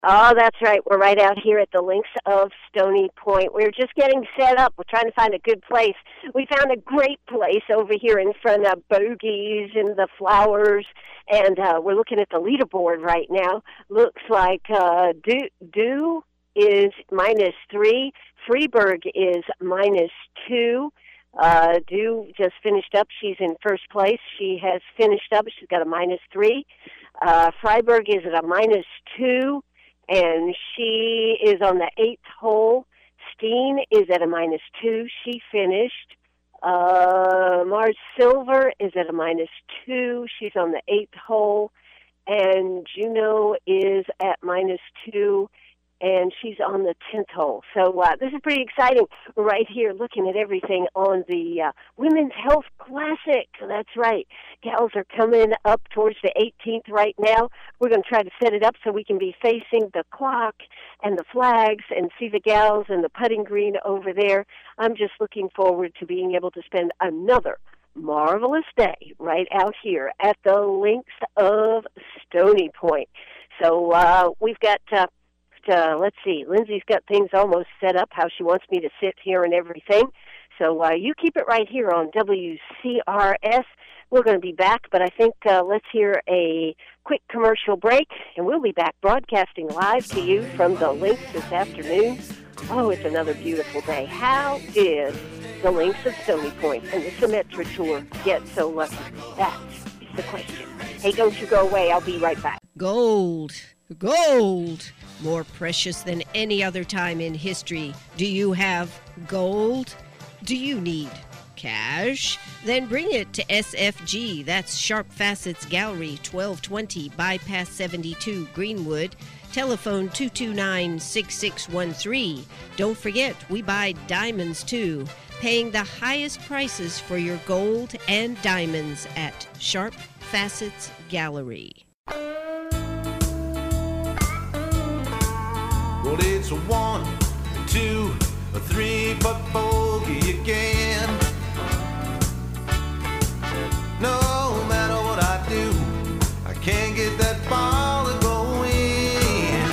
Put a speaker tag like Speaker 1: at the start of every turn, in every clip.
Speaker 1: Oh, that's right. We're right out here at the links of Stony Point. We're just getting set up. We're trying to find a good place. We found a great place over here in front of Bogies and the flowers, and we're looking at the leaderboard right now. Looks like Do is -3. Freeburg is -2. Do just finished up. She's in first place. She has finished up. She's got a -3. Freiburg is at a -2. And she is on the 8th hole. Steen is at a -2. She finished. Mars Silver is at a -2. She's on the 8th hole. And Juno is at -2. And she's on the 10th hole. So this is pretty exciting. We're right here looking at everything on the Women's Health Classic. That's right. Gals are coming up towards the 18th right now. We're going to try to set it up so we can be facing the clock and the flags and see the gals and the putting green over there. I'm just looking forward to being able to spend another marvelous day right out here at the links of Stony Point. So we've got... let's see, Lindsay's got things almost set up, how she wants me to sit here and everything. So you keep it right here on WCRS. We're going to be back, but I think let's hear a quick commercial break, and we'll be back broadcasting live to you from the links this afternoon. Oh, it's another beautiful day. How did the links of Stony Point and the Symetra Tour get so lucky? That is the question. Hey, don't you go away. I'll be right back.
Speaker 2: Gold. Gold. More precious than any other time in history. Do you have gold? Do you need cash? Then bring it to SFG. That's Sharp Facets Gallery, 1220 Bypass 72, Greenwood. Telephone 229-6613. Don't forget, we buy diamonds too. Paying the highest prices for your gold and diamonds at Sharp Facets Gallery.
Speaker 3: Well, it's a 1, 2, a 3 putt bogey again. No matter what I do, I can't get that ball to go in.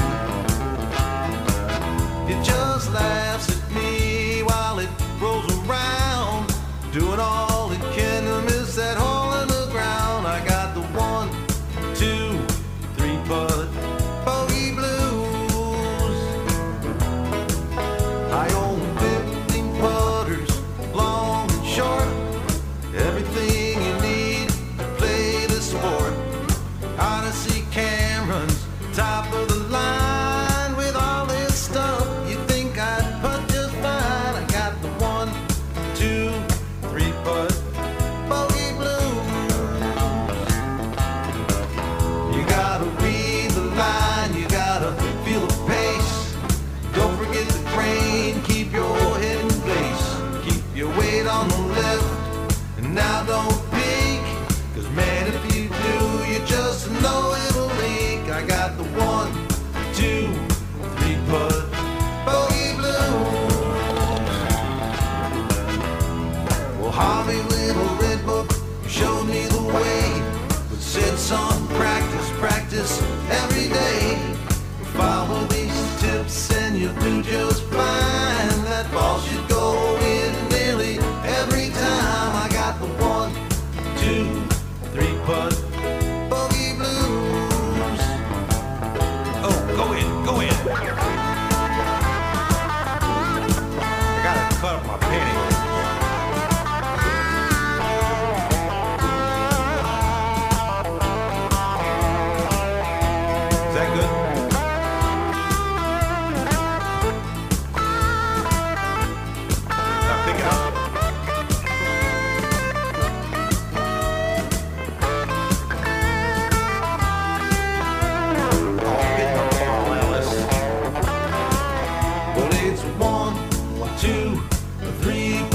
Speaker 3: It just laughs at me while it rolls around, doing all it can to miss that hole in the ground. I got the 1, 2, 3 putt bogey blues. I own 15 putters, long and short, everything you need to play the sport. Odyssey Camerons, top of the line, with all this stuff you think I'd putt just fine. I got the 1, 2, 3 putt bogey blues. You gotta read the line, you gotta feel the pace. Don't forget the grain, keep your head in place. Keep your weight on the left, and now don't peek, 'cause man, if you do, you just know it'll leak. I got the 1, 2, 3 putt bogey blues. Well, Harvey, little red book, showed me the way, but said, son, practice, practice every day. Follow these tips and you'll do just fine. That ball should go in nearly every time. I got the 1, 2, 3 putt bogey blues. Oh, go in, go in. I gotta cut up my panties. Is that good? Now pick it up. Well, it's 1, 2, 3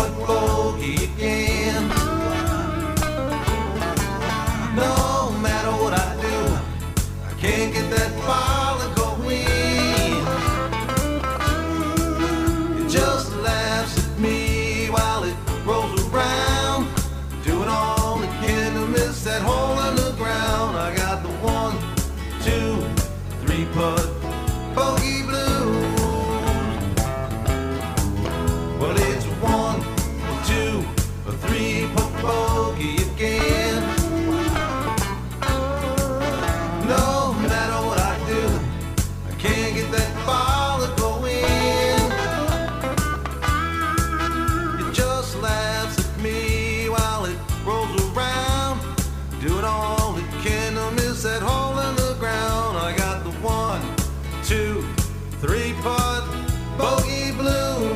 Speaker 3: 2, 3 putt, bogey blue.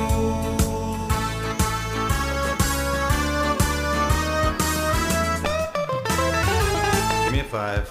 Speaker 3: Give me a 5.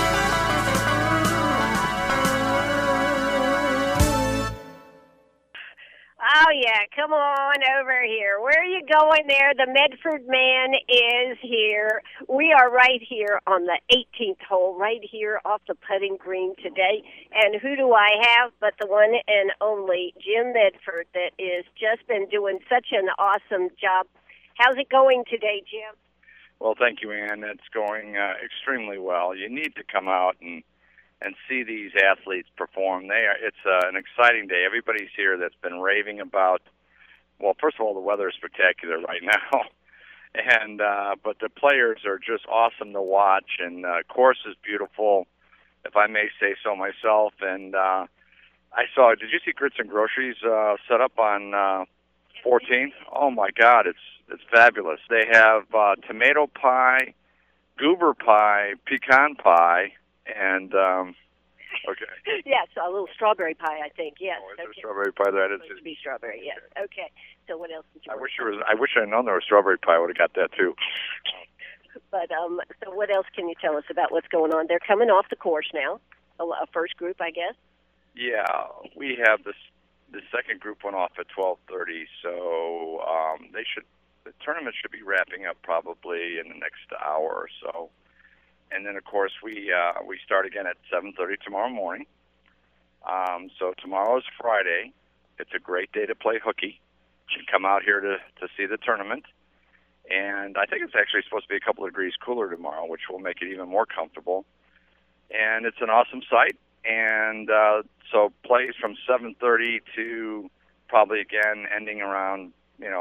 Speaker 1: Oh, yeah, come on over here. Where are you going there? The Medford man is here. We are right here on the 18th hole, right here off the putting green today. And who do I have but the one and only Jim Medford that has just been doing such an awesome job. How's it going today, Jim?
Speaker 4: Well, thank you, Ann. It's going extremely well. You need to come out and see these athletes perform. It's an exciting day. Everybody's here that's been raving about, well, first of all, the weather is spectacular right now. And but the players are just awesome to watch, and course is beautiful, if I may say so myself. And I saw, did you see Grits and Groceries set up on 14th? Oh, my God, it's fabulous. They have tomato pie, goober pie, pecan pie, and okay.
Speaker 1: Yes, a little strawberry pie, I think. Yes.
Speaker 4: Oh, is there strawberry pie there?
Speaker 1: It's supposed to be strawberry. Yes. Okay. So what else did you?
Speaker 4: I wish I'd known there was strawberry pie. I would have got that too.
Speaker 1: But so what else can you tell us about what's going on? They're coming off the course now. A first group, I guess.
Speaker 4: Yeah, we have the second group went off at 12:30. So the tournament should be wrapping up probably in the next hour or so. And then, of course, we start again at 7:30 tomorrow morning. So tomorrow is Friday. It's a great day to play hooky. You can come out here to see the tournament. And I think it's actually supposed to be a couple of degrees cooler tomorrow, which will make it even more comfortable. And it's an awesome site. And so plays from 7:30 to probably, again, ending around,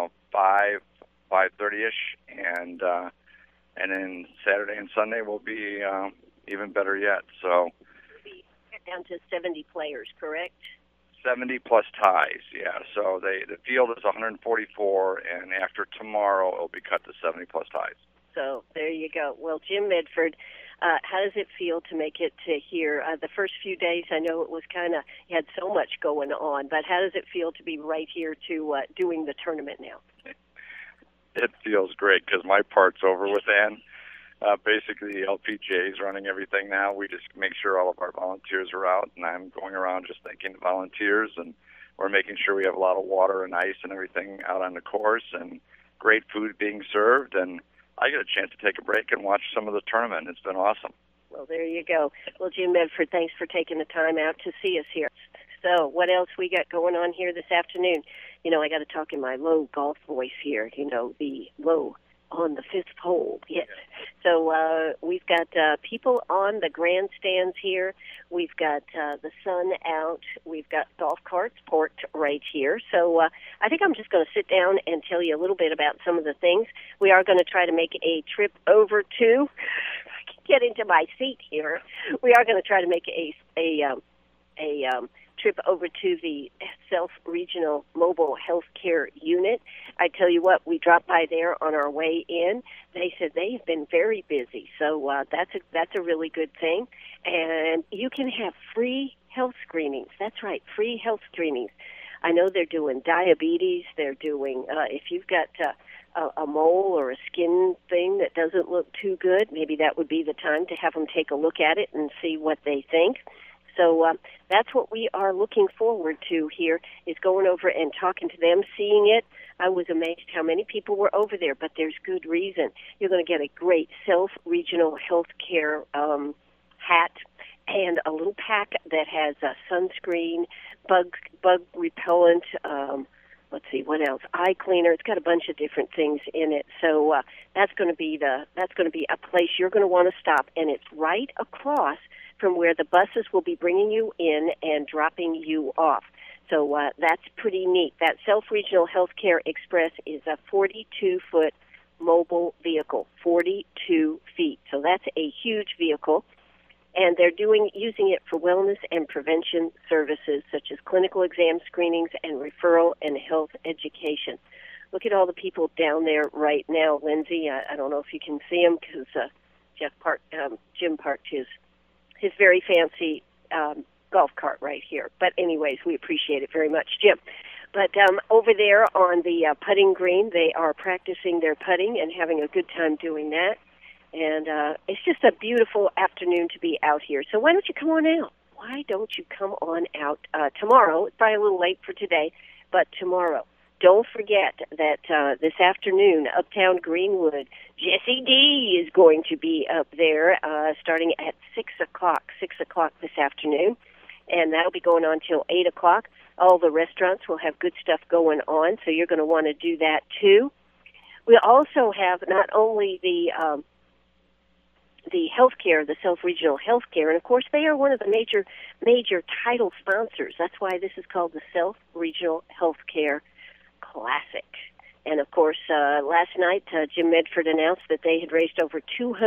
Speaker 4: 5:30-ish. And then Saturday and Sunday will be even better yet. So
Speaker 1: down to 70 players, correct?
Speaker 4: 70 plus ties, yeah. So the field is 144, and after tomorrow it'll be cut to 70 plus ties.
Speaker 1: So there you go. Well, Jim Medford, how does it feel to make it to here? The first few days, I know it was you had so much going on, but how does it feel to be right here to doing the tournament now?
Speaker 4: It feels great because my part's over with Ann. Basically, the LPGA is running everything now. We just make sure all of our volunteers are out, and I'm going around just thanking the volunteers, and we're making sure we have a lot of water and ice and everything out on the course, and great food being served, and I get a chance to take a break and watch some of the tournament. It's been awesome.
Speaker 1: Well, there you go. Well, Jim Medford, thanks for taking the time out to see us here. So what else we got going on here this afternoon? I got to talk in my low golf voice here, the low on the fifth hole. Yes. So we've got people on the grandstands here. We've got the sun out. We've got golf carts parked right here. So I think I'm just going to sit down and tell you a little bit about some of the things. We are going to try to make a trip over to, I can get into my seat here. We are going to try to make a trip over to the Self Regional Mobile Health Care Unit. I tell you what, we dropped by there on our way in. They said they've been very busy, so that's a really good thing. And you can have free health screenings. That's right, free health screenings. I know they're doing diabetes. They're doing, if you've got a mole or a skin thing that doesn't look too good, maybe that would be the time to have them take a look at it and see what they think. So that's what we are looking forward to here, is going over and talking to them, seeing it. I was amazed how many people were over there, but there's good reason. You're going to get a great self-regional health care hat and a little pack that has sunscreen, bug repellent, let's see, what else? Eye cleaner. It's got a bunch of different things in it. So that's going to be a place you're going to want to stop, and it's right across from where the buses will be bringing you in and dropping you off. So that's pretty neat. That Self-Regional Healthcare Express is a 42-foot mobile vehicle, 42 feet. So that's a huge vehicle. And they're using it for wellness and prevention services such as clinical exam screenings and referral and health education. Look at all the people down there right now, Lindsay. I don't know if you can see them because Jim parked his very fancy golf cart right here. But anyways, we appreciate it very much, Jim. But over there on the putting green, they are practicing their putting and having a good time doing that. And it's just a beautiful afternoon to be out here. So why don't you come on out? Why don't you come on out tomorrow? It's probably a little late for today, but tomorrow. Don't forget that this afternoon, Uptown Greenwood, Jessie D is going to be up there starting at 6 o'clock this afternoon. And that'll be going on till 8 o'clock. All the restaurants will have good stuff going on, so you're going to want to do that too. We also have not only the healthcare, the Self Regional Healthcare, and of course they are one of the major title sponsors. That's why this is called the Self Regional Healthcare Classic. And of course, last night Jim Medford announced that they had raised over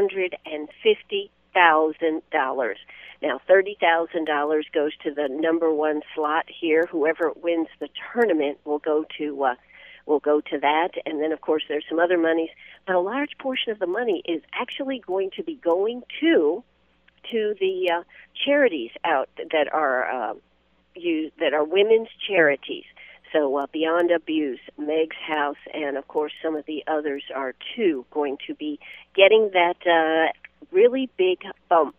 Speaker 1: $250,000. Now, $30,000 goes to the number one slot here. Whoever wins the tournament will go to that. And then, of course, there's some other monies. But a large portion of the money is actually going to be going to the charities out that are women's charities. So Beyond Abuse, Meg's House, and, of course, some of the others are, too, going to be getting that really big bump.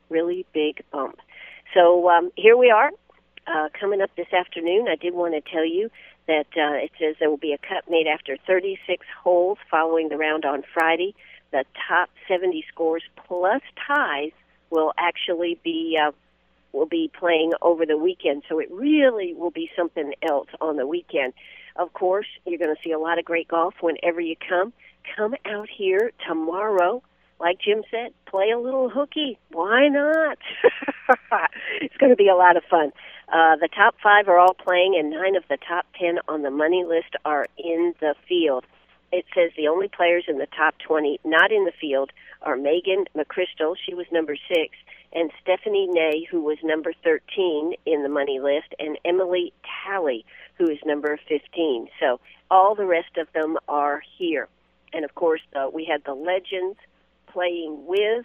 Speaker 1: So here we are, coming up this afternoon. I did want to tell you that it says there will be a cut made after 36 holes following the round on Friday. The top 70 scores plus ties will actually be playing over the weekend. So it really will be something else on the weekend. Of course, you're going to see a lot of great golf whenever you come. Come out here tomorrow. Like Jim said, play a little hooky. Why not? It's going to be a lot of fun. The top 5 are all playing, and 9 of the top 10 on the money list are in the field. It says the only players in the top 20 not in the field are Megan McChrystal, she was number 6, and Stephanie Ney, who was number 13 in the money list, and Emily Talley, who is number 15. So all the rest of them are here. And, of course, we had the legends playing with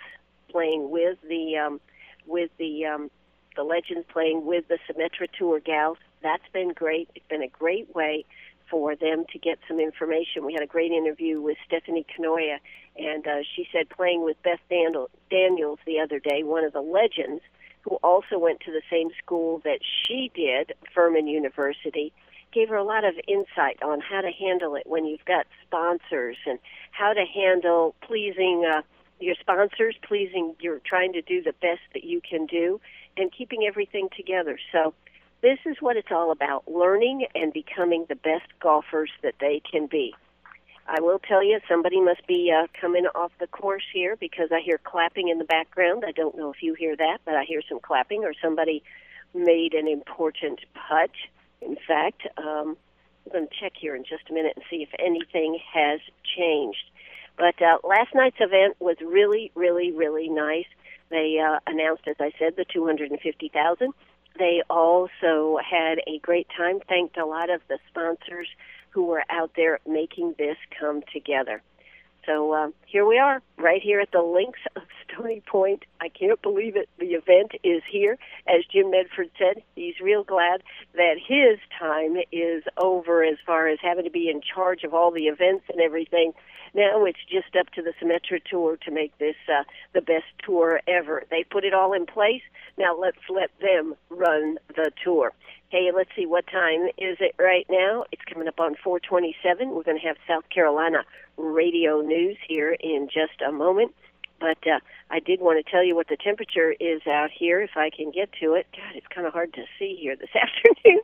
Speaker 1: the legends playing with the Symetra Tour gals. That's been great. It's been a great way for them to get some information. We had a great interview with Stephanie Canoia, and she said playing with Beth Daniels the other day, one of the legends, who also went to the same school that she did, Furman University, gave her a lot of insight on how to handle it when you've got sponsors and how to handle pleasing your sponsors, you're trying to do the best that you can do, and keeping everything together. So this is what it's all about, learning and becoming the best golfers that they can be. I will tell you, somebody must be coming off the course here because I hear clapping in the background. I don't know if you hear that, but I hear some clapping, or somebody made an important putt. In fact, I'm going to check here in just a minute and see if anything has changed. But last night's event was really, really, really nice. They announced, as I said, the $250,000. They also had a great time, thanked a lot of the sponsors who were out there making this come together. So here we are, right here at the links of Stony Point. I can't believe it. The event is here. As Jim Medford said, he's real glad that his time is over as far as having to be in charge of all the events and everything. Now it's just up to the Symetra Tour to make this the best tour ever. They put it all in place. Now let's let them run the tour. Hey, let's see, what time is it right now? It's coming up on 4:27. We're going to have South Carolina radio news here in just a moment. But I did want to tell you what the temperature is out here, if I can get to it. God, it's kind of hard to see here this afternoon.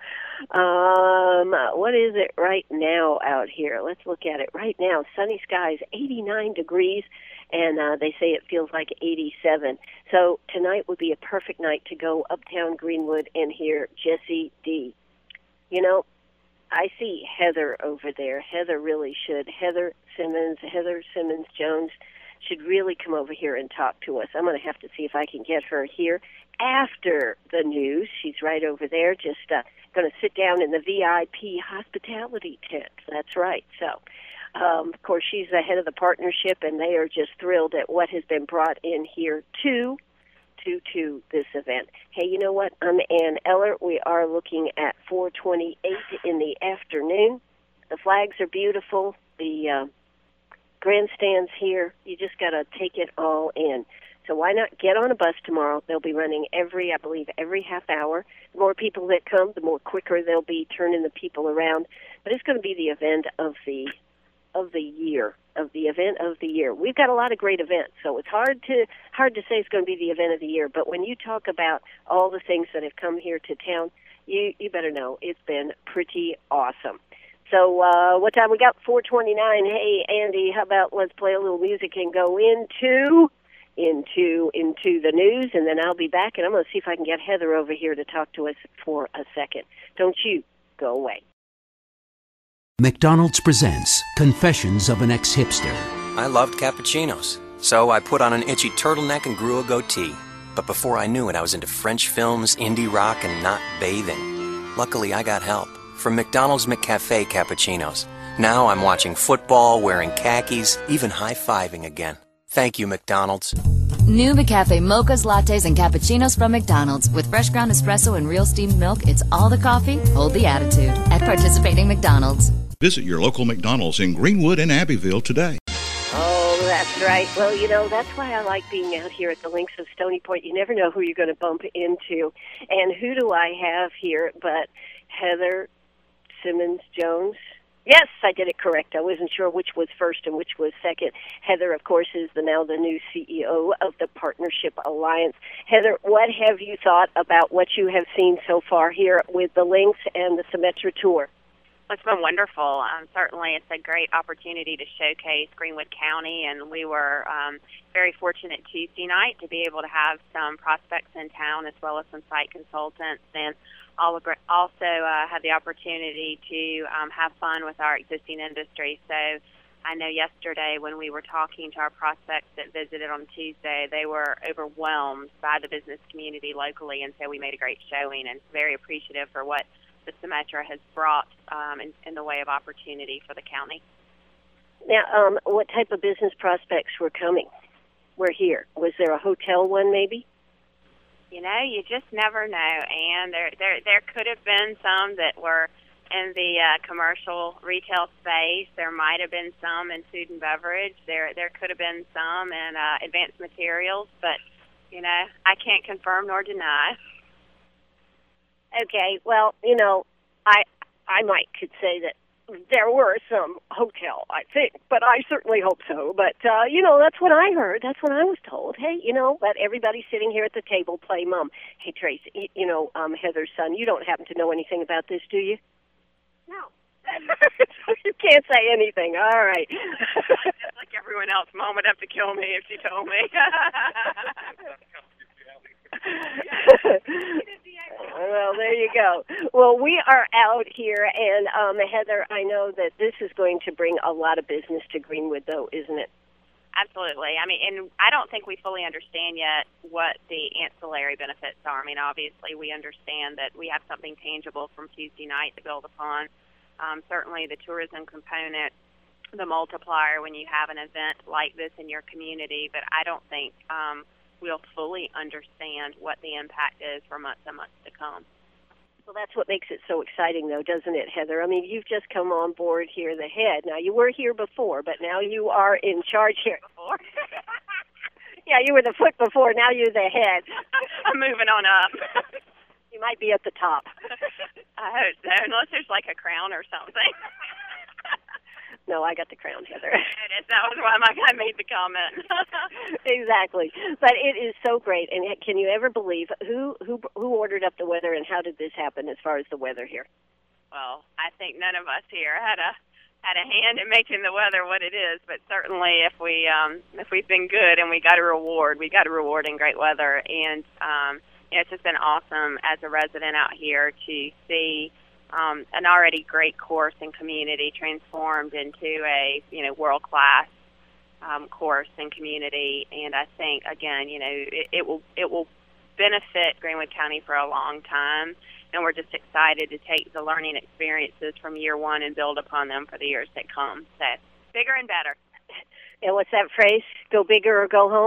Speaker 1: What is it right now out here? Let's look at it. Right now, sunny skies, 89 degrees, and they say it feels like 87. So tonight would be a perfect night to go uptown Greenwood and hear Jessie D. You know, I see Heather over there. Heather really should. Heather Simmons Jones should really come over here and talk to us. I'm going to have to see if I can get her here after the news. She's right over there, just going to sit down in the VIP hospitality tent. That's right. So, of course, she's the head of the partnership, and they are just thrilled at what has been brought in here to to this event. Hey, you know what? I'm Ann Eller. We are looking at 4:28 in the afternoon. The flags are beautiful. The grandstands here. You just got to take it all in. So why not get on a bus tomorrow? They'll be running every half hour. The more people that come, the more quicker they'll be turning the people around. But it's going to be the event of the year. We've got a lot of great events, so it's hard to say it's going to be the event of the year. But when you talk about all the things that have come here to town, you better know it's been pretty awesome. So what time we got? 4:29. Hey, Andy, how about let's play a little music and go into the news, and then I'll be back, and I'm going to see if I can get Heather over here to talk to us for a second. Don't you go away.
Speaker 5: McDonald's presents Confessions of an Ex-Hipster.
Speaker 6: I loved cappuccinos, so I put on an itchy turtleneck and grew a goatee. But before I knew it, I was into French films, indie rock, and not bathing. Luckily, I got help from McDonald's McCafe cappuccinos. Now I'm watching football, wearing khakis, even high-fiving again. Thank you, McDonald's.
Speaker 7: New McCafe mochas, lattes, and cappuccinos from McDonald's. With fresh ground espresso and real steamed milk, it's all the coffee, hold the attitude. At participating McDonald's.
Speaker 8: Visit your local McDonald's in Greenwood and Abbeville today.
Speaker 1: Oh, that's right. Well, that's why I like being out here at the links of Stony Point. You never know who you're going to bump into. And who do I have here but Heather Simmons-Jones? Yes, I did it correct. I wasn't sure which was first and which was second. Heather, of course, is now the new CEO of the Partnership Alliance. Heather, what have you thought about what you have seen so far here with the links and the Symetra Tour?
Speaker 9: It's been wonderful. Certainly, it's a great opportunity to showcase Greenwood County, and we were very fortunate Tuesday night to be able to have some prospects in town as well as some site consultants, and also had the opportunity to have fun with our existing industry. So I know yesterday when we were talking to our prospects that visited on Tuesday, they were overwhelmed by the business community locally, and so we made a great showing and very appreciative for what the Symetra has brought in the way of opportunity for the county.
Speaker 1: Now, what type of business prospects were coming? Were here? Was there a hotel one maybe?
Speaker 9: You just never know, and there could have been some that were in the commercial retail space. There might have been some in food and beverage. There could have been some in advanced materials, but I can't confirm nor deny.
Speaker 1: Okay, well, I could say that there were some hotel, I think, but I certainly hope so. But, that's what I heard. That's what I was told. Hey, let everybody sitting here at the table play mom. Hey, Tracy, Heather's son, you don't happen to know anything about this, do you? No. You can't say anything. All right.
Speaker 9: Just like everyone else, Mom would have to kill me if she told me.
Speaker 1: Well, there you go. Well, we are out here, and Heather, I know that this is going to bring a lot of business to Greenwood, though, isn't it?
Speaker 9: Absolutely. And I don't think we fully understand yet what the ancillary benefits are. Obviously, we understand that we have something tangible from Tuesday night to build upon. Certainly, the tourism component, the multiplier when you have an event like this in your community, but I don't think we'll fully understand what the impact is for months and months to come.
Speaker 1: Well, that's what makes it so exciting, though, doesn't it, Heather? You've just come on board here, the head. Now, you were here before, but now you are in charge here.
Speaker 9: Before?
Speaker 1: Yeah, you were the foot before. Now you're the head.
Speaker 9: I'm moving on up.
Speaker 1: You might be at the top.
Speaker 9: I hope so, unless there's like a crown or something.
Speaker 1: No, I got the crown, Heather.
Speaker 9: That was why my guy made the comment.
Speaker 1: Exactly. But it is so great. And can you ever believe who ordered up the weather, and how did this happen as far as the weather here?
Speaker 9: Well, I think none of us here had a hand in making the weather what it is. But certainly, if we've been good and we got a reward in great weather. And it's just been awesome as a resident out here to see an already great course and community transformed into a world-class course and community. And I think again, it will benefit Greenwood County for a long time. And we're just excited to take the learning experiences from year one and build upon them for the years that come. So bigger and better.
Speaker 1: And what's that phrase? Go bigger or go home?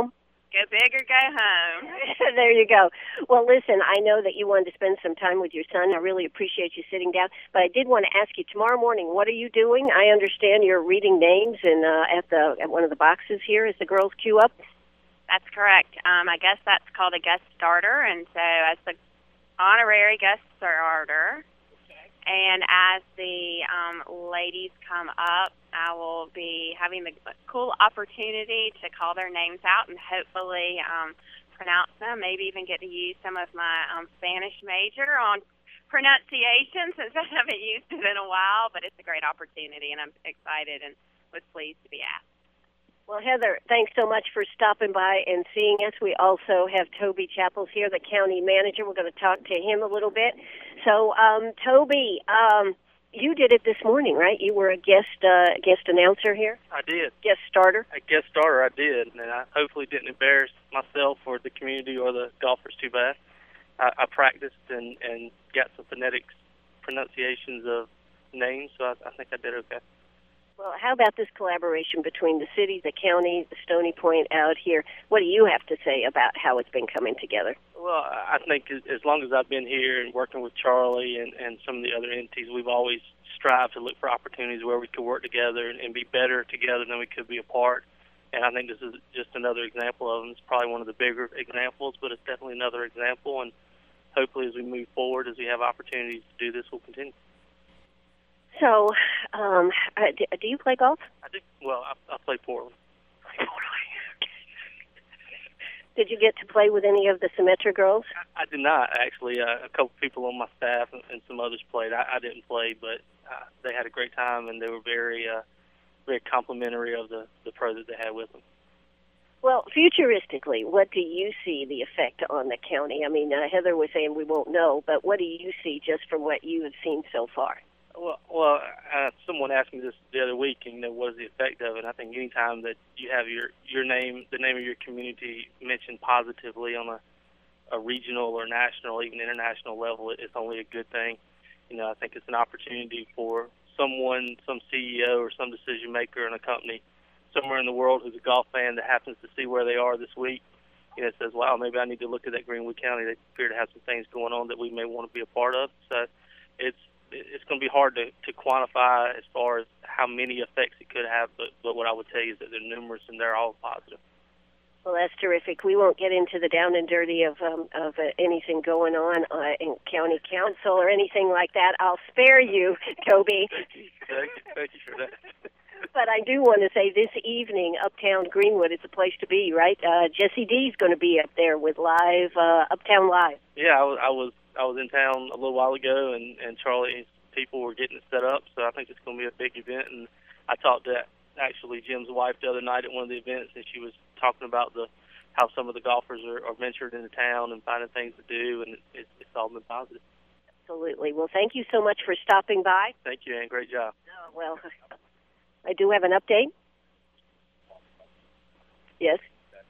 Speaker 9: Go big or go home.
Speaker 1: There you go. Well, listen, I know that you wanted to spend some time with your son. I really appreciate you sitting down. But I did want to ask you, tomorrow morning, what are you doing? I understand you're reading names and at one of the boxes here as the girls queue up.
Speaker 9: That's correct. I guess that's called a guest starter. And so as the honorary guest starter, and as the ladies come up, I will be having the cool opportunity to call their names out and hopefully pronounce them, maybe even get to use some of my Spanish major on pronunciation since I haven't used it in a while, but it's a great opportunity, and I'm excited and was pleased to be asked.
Speaker 1: Well, Heather, thanks so much for stopping by and seeing us. We also have Toby Chapples here, the county manager. We're going to talk to him a little bit. So, Toby, you did it this morning, right? You were a guest announcer here?
Speaker 10: I did.
Speaker 1: Guest starter?
Speaker 10: A guest starter, I did, and I hopefully didn't embarrass myself or the community or the golfers too bad. I practiced and got some phonetics pronunciations of names, so I think I did okay.
Speaker 1: Well, how about this collaboration between the city, the county, the Stony Point out here? What do you have to say about how it's been coming together?
Speaker 10: Well, I think as long as I've been here and working with Charlie and some of the other entities, we've always strived to look for opportunities where we could work together and be better together than we could be apart. And I think this is just another example of them. It's probably one of the bigger examples, but it's definitely another example. And hopefully as we move forward, as we have opportunities to do this, we'll continue.
Speaker 1: So, do you play golf?
Speaker 10: I do. Well, I play Portland.
Speaker 1: Did you get to play with any of the Symetra girls?
Speaker 10: I did not, actually. A couple people on my staff and some others played. I didn't play, but they had a great time, and they were very complimentary of the pro that they had with them.
Speaker 1: Well, futuristically, what do you see the effect on the county? I mean, Heather was saying we won't know, but what do you see just from what you have seen so far?
Speaker 10: Well, someone asked me this the other week, and what is the effect of it? I think any time that you have your name, the name of your community mentioned positively on a regional or national, even international level, it's only a good thing. I think it's an opportunity for someone, some CEO or some decision maker in a company somewhere in the world who's a golf fan that happens to see where they are this week, says, wow, maybe I need to look at that Greenwood County. They appear to have some things going on that we may want to be a part of. So it's going to be hard to quantify as far as how many effects it could have, but what I would tell you is that they're numerous and they're all positive.
Speaker 1: Well, that's terrific. We won't get into the down and dirty of anything going on in county council or anything like that. I'll spare you, Toby.
Speaker 10: Thank you for that.
Speaker 1: But I do want to say this evening, Uptown Greenwood is the place to be, right? Jesse D's going to be up there with live Uptown Live.
Speaker 10: Yeah, I was in town a little while ago, and Charlie's people were getting it set up, so I think it's going to be a big event. And I talked to actually Jim's wife the other night at one of the events, and she was talking about how some of the golfers are ventured into town and finding things to do, and it's all been positive.
Speaker 1: Absolutely. Well, thank you so much for stopping by.
Speaker 10: Thank you, Ann. Great job.
Speaker 1: Well, I do have an update. Yes.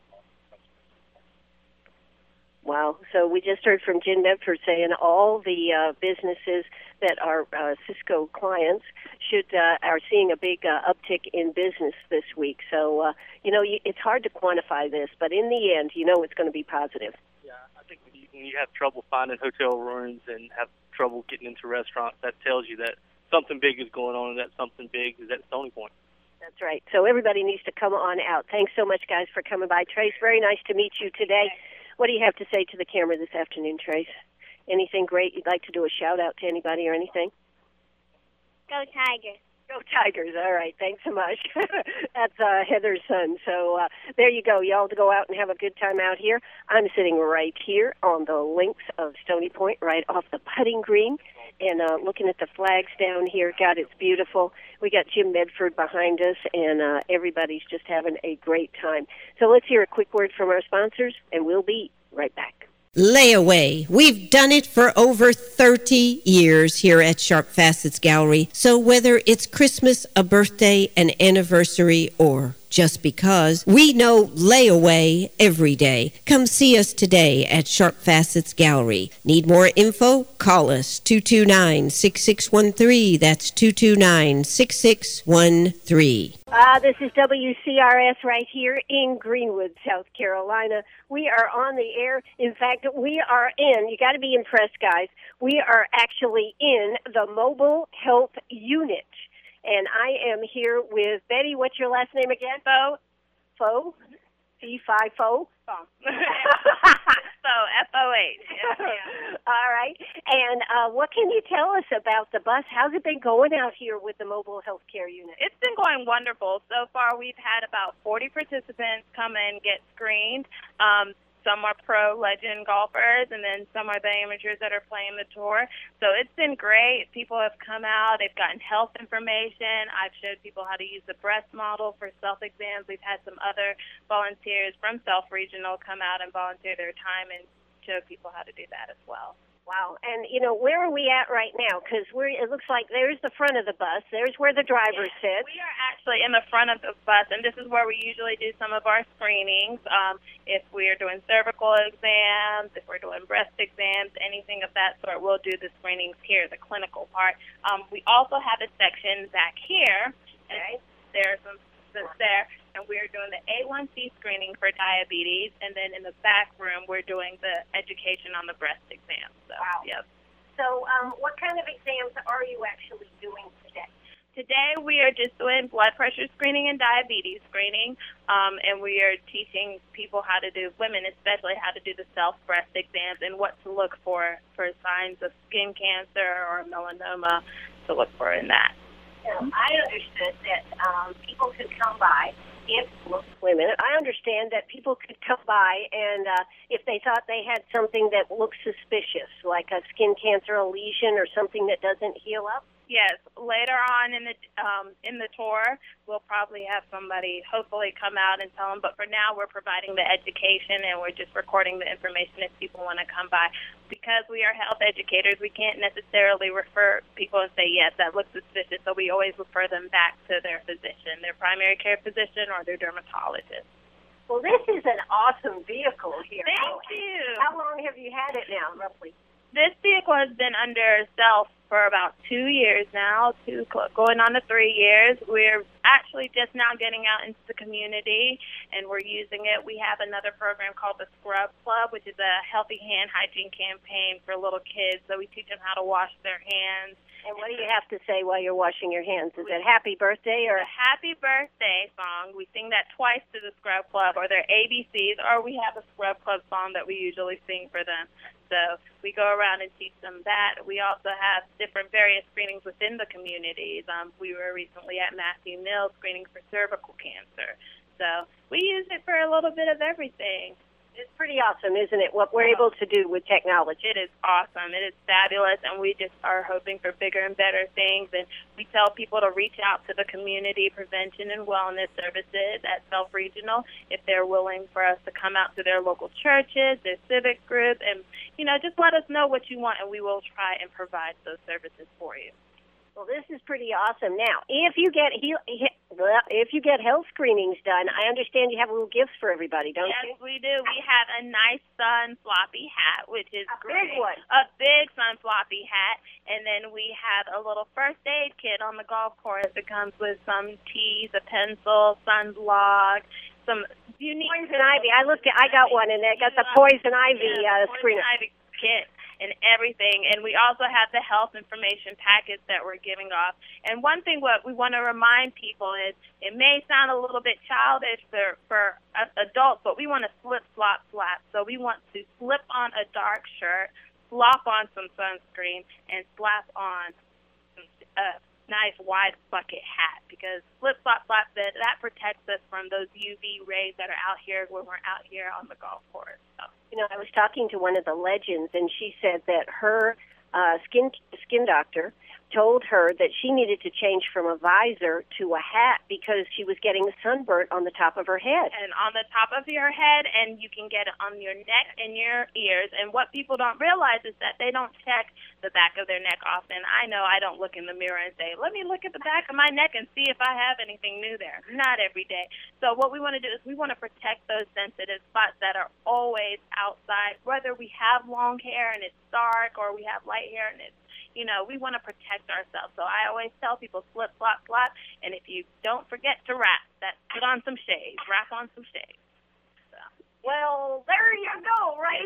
Speaker 1: Wow. So we just heard from Jen Medford saying all the businesses that are Cisco clients are seeing a big uptick in business this week. So, it's hard to quantify this, but in the end, it's going to be positive.
Speaker 10: Yeah, I think when you have trouble finding hotel rooms and have trouble getting into restaurants, that tells you that something big is going on, and that something big is at Stony Point.
Speaker 1: That's right. So everybody needs to come on out. Thanks so much, guys, for coming by. Trace, very nice to meet you today. What do you have to say to the camera this afternoon, Trace? Anything great you'd like to do a shout-out to anybody or anything?
Speaker 11: Go Tigers.
Speaker 1: Go Tigers. All right. Thanks so much. That's Heather's son. So there you go. Y'all to go out and have a good time out here. I'm sitting right here on the links of Stony Point, right off the putting green, and looking at the flags down here. God, it's beautiful. We got Jim Medford behind us, and everybody's just having a great time. So let's hear a quick word from our sponsors, and we'll be right back.
Speaker 2: Layaway. We've done it for over 30 years here at Sharp Facets Gallery. So whether it's Christmas, a birthday, an anniversary, or just because. We know layaway every day. Come see us today at Sharp Facets Gallery. Need more info? Call us 229-6613. That's 229-6613.
Speaker 1: This is WCRS right here in Greenwood, South Carolina. We are on the air. In fact, we are in, you got to be impressed, guys, we are actually in the mobile health unit. And I am here with Betty. What's your last name again? Fo? C-5-Fo?
Speaker 9: F-O-H.
Speaker 1: All right. And what can you tell us about the bus? How's it been going out here with the mobile health care unit?
Speaker 9: It's been going wonderful. So far, we've had about 40 participants come and get screened. Some are pro legend golfers, and then some are the amateurs that are playing the tour. So it's been great. People have come out. They've gotten health information. I've showed people how to use the breast model for self-exams. We've had some other volunteers from Self Regional come out and volunteer their time and show people how to do that as well.
Speaker 1: Wow. And, where are we at right now? Because it looks like there's the front of the bus. There's where the driver sits.
Speaker 9: We are actually in the front of the bus, and this is where we usually do some of our screenings. If we are doing cervical exams, if we're doing breast exams, anything of that sort, we'll do the screenings here, the clinical part. We also have a section back here. Okay. There's some there, and we're doing the A1C screening for diabetes, and then in the back room we're doing the education on the breast exam. So,
Speaker 1: wow.
Speaker 9: Yep.
Speaker 1: So what kind of exams are you actually doing today?
Speaker 9: Today we are just doing blood pressure screening and diabetes screening, and we are teaching people how to do, women especially, how to do the self-breast exams and what to look for signs of skin cancer or melanoma to look for in that.
Speaker 1: I understood that people could come by wait a minute. I understand that people could come by and if they thought they had something that looked suspicious, like a skin cancer, a lesion, or something that doesn't heal up.
Speaker 9: Yes, later on in the tour, we'll probably have somebody hopefully come out and tell them. But for now, we're providing the education and we're just recording the information if people want to come by. Because we are health educators, we can't necessarily refer people and say, yes, that looks suspicious. So we always refer them back to their physician, their primary care physician or their dermatologist.
Speaker 1: Well, this is an awesome vehicle here.
Speaker 9: Thank you.
Speaker 1: How long have you had it now, roughly?
Speaker 9: This vehicle has been under Self for about 2 years now, going on to 3 years. We're actually just now getting out into the community, and we're using it. We have another program called the Scrub Club, which is a healthy hand hygiene campaign for little kids. So we teach them how to wash their hands.
Speaker 1: And what do you have to say while you're washing your hands? Is it happy birthday or?
Speaker 9: A happy birthday song. We sing that twice to the Scrub Club, or their ABCs, or we have a Scrub Club song that we usually sing for them. So we go around and teach them that. We also have different various screenings within the communities. We were recently at Matthew Mills screening for cervical cancer. So we use it for a little bit of everything.
Speaker 1: It's pretty awesome, isn't it, what we're able to do with technology?
Speaker 9: It is awesome. It is fabulous, and we just are hoping for bigger and better things. And we tell people to reach out to the community prevention and wellness services at Self Regional if they're willing for us to come out to their local churches, their civic groups, and, just let us know what you want, and we will try and provide those services for you.
Speaker 1: Well, this is pretty awesome. Now, if you get health screenings done, I understand you have little gifts for everybody, don't you?
Speaker 9: Yes, we do. We have a nice sun floppy hat, which is great.
Speaker 1: Big one.
Speaker 9: A big sun floppy hat, and then we have a little first aid kit on the golf course. It comes with some teas, a pencil, sunblock, some unique
Speaker 1: poison ivy. I got one, and I got the poison ivy screener.
Speaker 9: Poison ivy kit and everything. And we also have the health information packets that we're giving off. And one thing what we want to remind people is it may sound a little bit childish for adults, but we want to slip, slop, slap. So we want to slip on a dark shirt, slop on some sunscreen, and slap on some nice wide bucket hat, because slip, slop, slap, that protects us from those UV rays that are out here when we're out here on the golf course. So.
Speaker 1: I was talking to one of the legends, and she said that her skin doctor told her that she needed to change from a visor to a hat because she was getting sunburnt on the top of her head.
Speaker 12: And on the top of your head, and you can get it on your neck and your ears. And what people don't realize is that they don't check the back of their neck often. I know I don't look in the mirror and say, let me look at the back of my neck and see if I have anything new there. Not every day. So what we want to do is we want to protect those sensitive spots that are always outside, whether we have long hair and it's dark or we have light hair and it's, you know, we want to protect ourselves. So I always tell people flip, flop, flop, and if you don't forget to wrap, put on some shades, wrap on some shades. So.
Speaker 1: Well, there you go, right?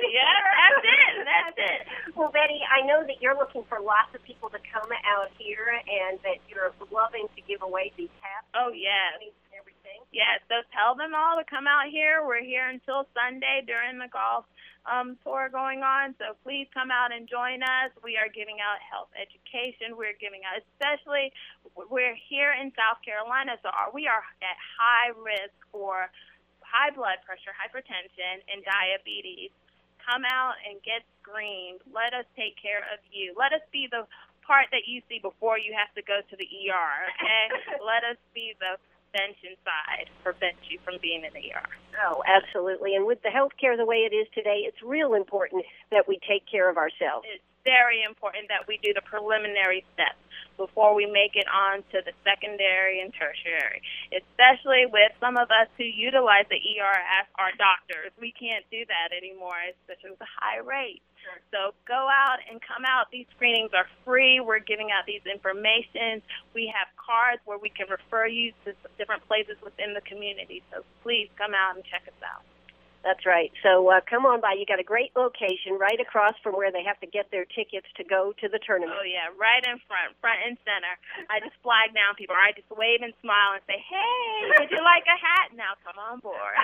Speaker 12: Yeah, that's it.
Speaker 1: Well, Betty, I know that you're looking for lots of people to come out here and that you're loving to give away these hats.
Speaker 12: Oh, yes.
Speaker 1: And everything.
Speaker 12: Yeah, so tell them all to come out here. We're here until Sunday during the golf tour going on, so please come out and join us. We are giving out health education. We're giving out, especially, we're here in South Carolina, so we are at high risk for high blood pressure, hypertension, and diabetes. Come out and get screened. Let us take care of you. Let us be the part that you see before you have to go to the ER, okay? Let us be the prevention side, prevent you from being in the ER.
Speaker 1: Oh, absolutely. And with the health care the way it is today, it's real important that we take care of ourselves.
Speaker 12: It's very important that we do the preliminary steps before we make it on to the secondary and tertiary, especially with some of us who utilize the ER as our doctors. We can't do that anymore, especially with the high rate. Sure. So go out and come out. These screenings are free. We're giving out these information. We have cards where we can refer you to different places within the community. So please come out and check us out.
Speaker 1: That's right. So come on by. You got a great location right across from where they have to get their tickets to go to the tournament.
Speaker 12: Oh, yeah, right in front and center. I just flag down people. I just wave and smile and say, hey, would you like a hat? Now come on board.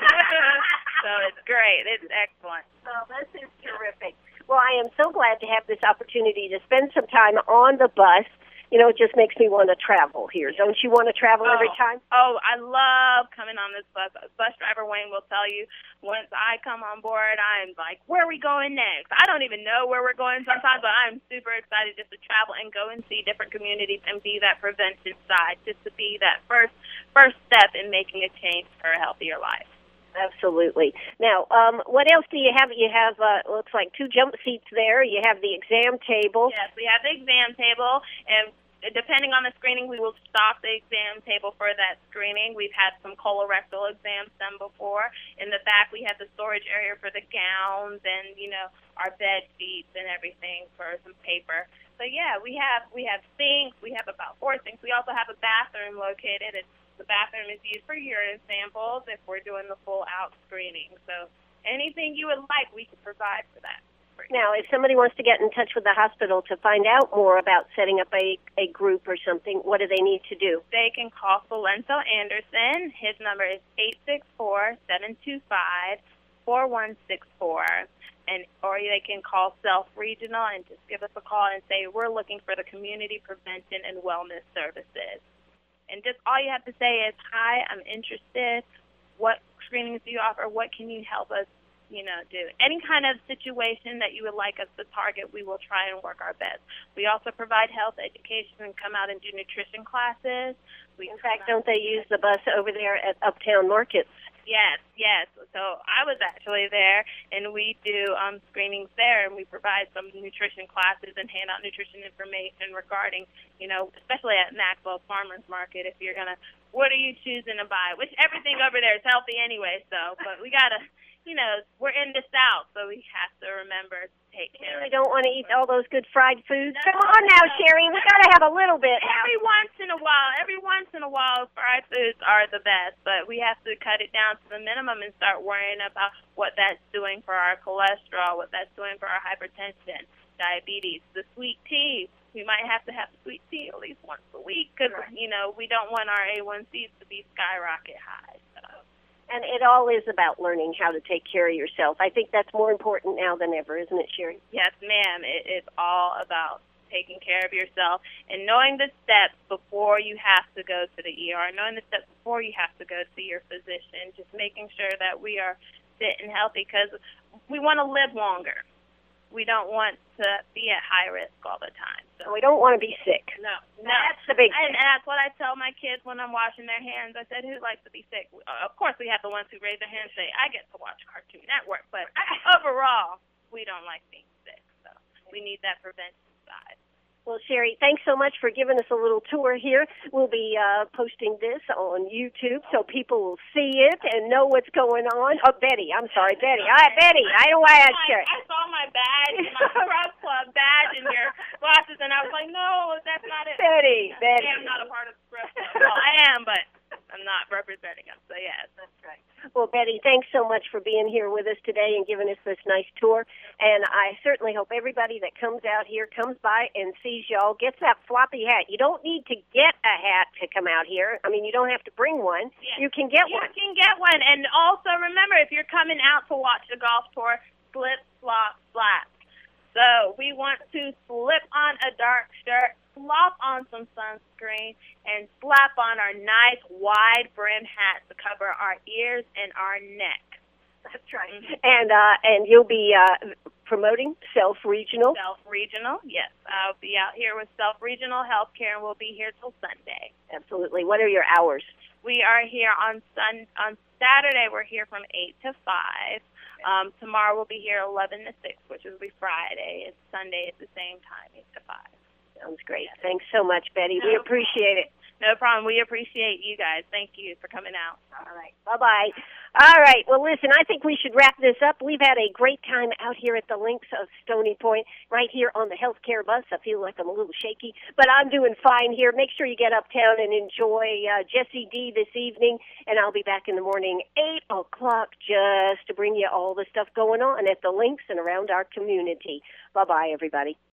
Speaker 12: So it's great. It's excellent.
Speaker 1: Oh, this is terrific. Well, I am so glad to have this opportunity to spend some time on the bus. You know, it just makes me want to travel here. Don't you want to travel every time?
Speaker 12: Oh, I love coming on this bus. Bus driver Wayne will tell you, once I come on board, I'm like, where are we going next? I don't even know where we're going sometimes, but I'm super excited just to travel and go and see different communities and be that prevention side, just to be that first step in making a change for a healthier life.
Speaker 1: Absolutely. Now, what else do you have? You have, looks like 2 jump seats there. You have the exam table.
Speaker 12: Yes, we have the exam table, and depending on the screening, we will stock the exam table for that screening. We've had some colorectal exams done before. In the back, we have the storage area for the gowns and, you know, our bed sheets and everything for some paper. So, yeah, we have sinks. We have about 4 sinks. We also have a bathroom located. The bathroom is used for urine samples if we're doing the full-out screening. So anything you would like, we can provide for that.
Speaker 1: Now, if somebody wants to get in touch with the hospital to find out more about setting up a group or something, what do they need to do?
Speaker 12: They can call Salento Anderson. His number is 864-725-4164. Or they can call Self Regional and just give us a call and say, we're looking for the community prevention and wellness services. And just all you have to say is, hi, I'm interested. What screenings do you offer? What can you help us, you know, do? Any kind of situation that you would like us to target, we will try and work our best. We also provide health education and come out and do nutrition classes.
Speaker 1: In fact, don't they use the bus over there at Uptown Markets?
Speaker 12: Yes. So I was actually there, and we do screenings there, and we provide some nutrition classes and hand out nutrition information regarding, you know, especially at Maxwell Farmers Market, if you're going to, what are you choosing to buy? Which everything over there is healthy anyway, so, but we got to, you know, we're in the South, so we have to remember to take care of it.
Speaker 1: I don't want to eat all those good fried foods. Come on now, Sherry, we got to have a little bit now.
Speaker 12: Every once in a while, fried foods are the best, but we have to cut it down to the minimum and start worrying about what that's doing for our cholesterol, what that's doing for our hypertension, diabetes, the sweet tea. We might have to have sweet tea at least once a week because, you know, we don't want our A1Cs to be skyrocket high. So.
Speaker 1: And it all is about learning how to take care of yourself. I think that's more important now than ever, isn't it, Sherry?
Speaker 12: Yes, ma'am. It is all about taking care of yourself and knowing the steps before you have to go to the ER, knowing the steps before you have to go see your physician, just making sure that we are fit and healthy because we want to live longer. We don't want to be at high risk all the time. So
Speaker 1: We don't want to be sick.
Speaker 12: No.
Speaker 1: That's the big
Speaker 12: and
Speaker 1: thing.
Speaker 12: that's what I tell my kids when I'm washing their hands. I said, who likes to be sick? Of course, we have the ones who raise their hands and say, I get to watch Cartoon Network. But overall, we don't like being sick. So we need that prevention side.
Speaker 1: Well, Sherry, thanks so much for giving us a little tour here. We'll be posting this on YouTube so people will see it and know what's going on. Oh, Betty, I'm sorry, Betty. Betty, I know why I Sherry.
Speaker 12: I saw my badge, my Scrub Club badge in your glasses, and I was like, no, that's not it.
Speaker 1: Betty.
Speaker 12: I am not a part of the Scrub Club. Well, I am, but I'm not representing them. So, yes, that's right.
Speaker 1: Well, Betty, thanks so much for being here with us today and giving us this nice tour. And I certainly hope everybody that comes out here comes by and sees y'all, gets that floppy hat. You don't need to get a hat to come out here. I mean, you don't have to bring one.
Speaker 12: Yes.
Speaker 1: You can get one.
Speaker 12: You can get one. And also remember, if you're coming out to watch the golf tour, slip, slop, slap. So we want to slip on a dark shirt, slop on some sunscreen, and slap on our nice wide brim hats to cover our ears and our neck.
Speaker 1: That's right. And you'll be promoting Self Regional.
Speaker 12: Self Regional, yes. I'll be out here with Self Regional Healthcare, and we'll be here till Sunday.
Speaker 1: Absolutely. What are your hours?
Speaker 12: We are here on Saturday. We're here from 8 to 5. Tomorrow we'll be here 11 to 6, which will be Friday. It's Sunday at the same time, 8 to 5.
Speaker 1: Sounds great. Thanks so much, Betty. We appreciate it.
Speaker 12: No problem. We appreciate you guys. Thank you for coming out.
Speaker 1: All right. Bye-bye. All right. Well, listen, I think we should wrap this up. We've had a great time out here at the links of Stony Point, right here on the healthcare bus. I feel like I'm a little shaky, but I'm doing fine here. Make sure you get uptown and enjoy Jessie D this evening, and I'll be back in the morning, 8 o'clock, just to bring you all the stuff going on at the links and around our community. Bye-bye, everybody.